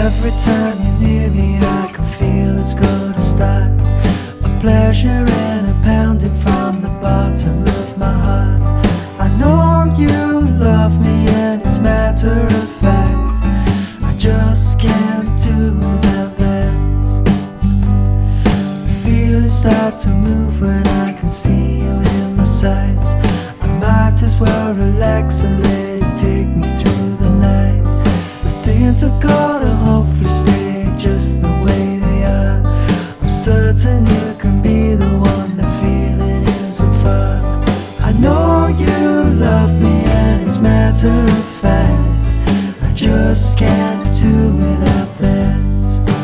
Every time you're near me, I can feel it's gonna start. A pleasure and a pounding from the bottom of my heart. I know you love me and it's matter of fact. I just can't do without that. The feelings start to move when I can see you in my sight. I might as well relax and let it take me through the night. The things are gonna hopefully stay just the way they are. I'm certain you can be the one that feeling isn't far. I know you love me and it's matter of fact. I just can't do without that.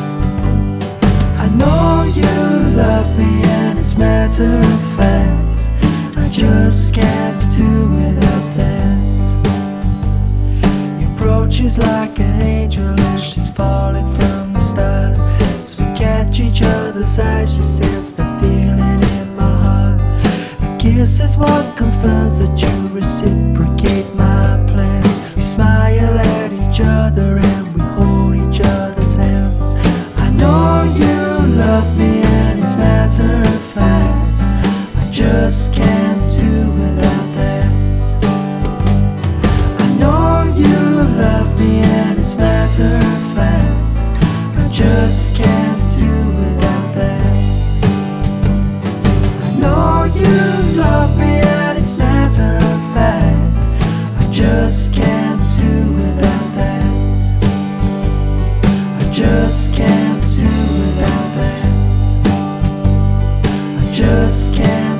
I know you love me and it's matter of fact. I just can't do without that. Your approach is like an angel as she's falling from the stars. As we catch each other's eyes, you sense the feeling in my heart. A kiss is what confirms that you reciprocate my plans. We smile at each other and we hold each other's hands. I know you love me and it's matter of fact. I just can't do without that. I know you love me and it's matter of fact. I just can't do without that. I know you love me and it's matter of fact. I just can't do without that. I just can't do without that. I just can't.